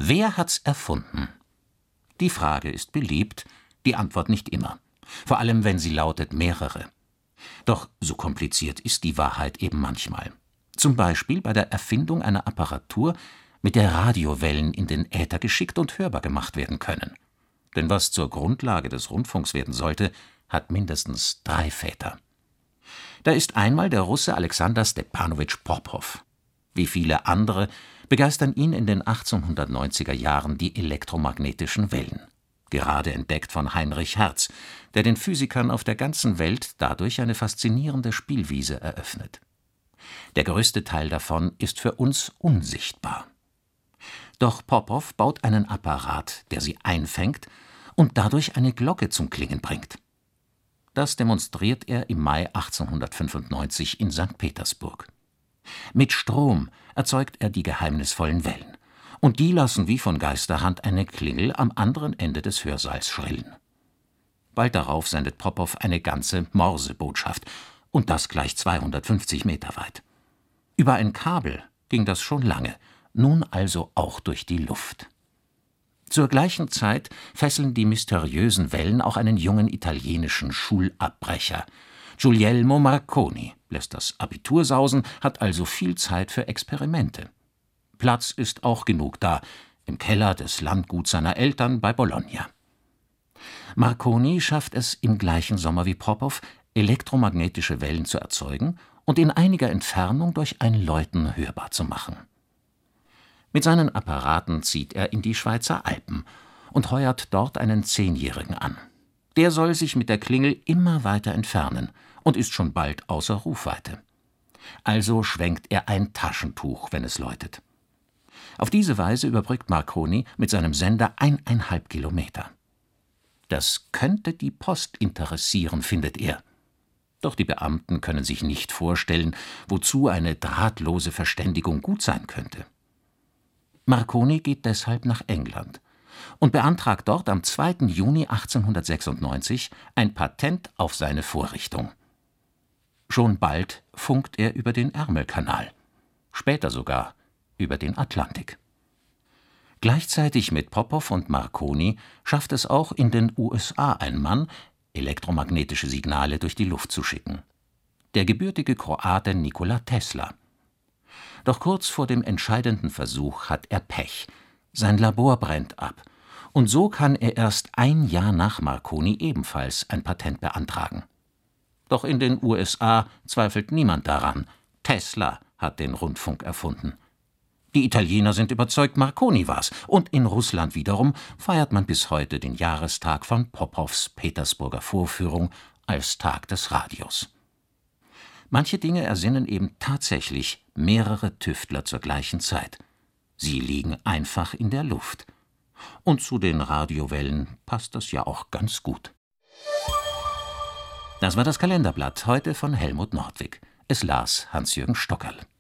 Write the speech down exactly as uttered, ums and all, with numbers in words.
Wer hat's erfunden? Die Frage ist beliebt, die Antwort nicht immer. Vor allem, wenn sie lautet mehrere. Doch so kompliziert ist die Wahrheit eben manchmal. Zum Beispiel bei der Erfindung einer Apparatur, mit der Radiowellen in den Äther geschickt und hörbar gemacht werden können. Denn was zur Grundlage des Rundfunks werden sollte, hat mindestens drei Väter. Da ist einmal der Russe Alexander Stepanowitsch Popow. Wie viele andere begeistern ihn in den achtzehnhundertneunziger Jahren die elektromagnetischen Wellen. Gerade entdeckt von Heinrich Hertz, der den Physikern auf der ganzen Welt dadurch eine faszinierende Spielwiese eröffnet. Der größte Teil davon ist für uns unsichtbar. Doch Popow baut einen Apparat, der sie einfängt und dadurch eine Glocke zum Klingen bringt. Das demonstriert er im Mai achtzehnhundertfünfundneunzig in Sankt Petersburg. Mit Strom erzeugt er die geheimnisvollen Wellen. Und die lassen wie von Geisterhand eine Klingel am anderen Ende des Hörsaals schrillen. Bald darauf sendet Popow eine ganze Morsebotschaft, und das gleich zweihundertfünfzig Meter weit. Über ein Kabel ging das schon lange, nun also auch durch die Luft. Zur gleichen Zeit fesseln die mysteriösen Wellen auch einen jungen italienischen Schulabbrecher. Guglielmo Marconi lässt das Abitur sausen, hat also viel Zeit für Experimente. Platz ist auch genug da, im Keller des Landguts seiner Eltern bei Bologna. Marconi schafft es im gleichen Sommer wie Popow, elektromagnetische Wellen zu erzeugen und in einiger Entfernung durch ein Läuten hörbar zu machen. Mit seinen Apparaten zieht er in die Schweizer Alpen und heuert dort einen Zehnjährigen an. Der soll sich mit der Klingel immer weiter entfernen und ist schon bald außer Rufweite. Also schwenkt er ein Taschentuch, wenn es läutet. Auf diese Weise überbrückt Marconi mit seinem Sender eineinhalb Kilometer. Das könnte die Post interessieren, findet er. Doch die Beamten können sich nicht vorstellen, wozu eine drahtlose Verständigung gut sein könnte. Marconi geht deshalb nach England und beantragt dort am zweiten Juni achtzehnhundertsechsundneunzig ein Patent auf seine Vorrichtung. Schon bald funkt er über den Ärmelkanal, später sogar über den Atlantik. Gleichzeitig mit Popow und Marconi schafft es auch in den U S A ein Mann, elektromagnetische Signale durch die Luft zu schicken. Der gebürtige Kroate Nikola Tesla. Doch kurz vor dem entscheidenden Versuch hat er Pech. Sein Labor brennt ab. Und so kann er erst ein Jahr nach Marconi ebenfalls ein Patent beantragen. Doch in den U S A zweifelt niemand daran. Tesla hat den Rundfunk erfunden. Die Italiener sind überzeugt, Marconi war's. Und in Russland wiederum feiert man bis heute den Jahrestag von Popows Petersburger Vorführung als Tag des Radios. Manche Dinge ersinnen eben tatsächlich mehrere Tüftler zur gleichen Zeit. Sie liegen einfach in der Luft. Und zu den Radiowellen passt das ja auch ganz gut. Das war das Kalenderblatt, heute von Helmut Nordwig. Es las Hans-Jürgen Stockerl.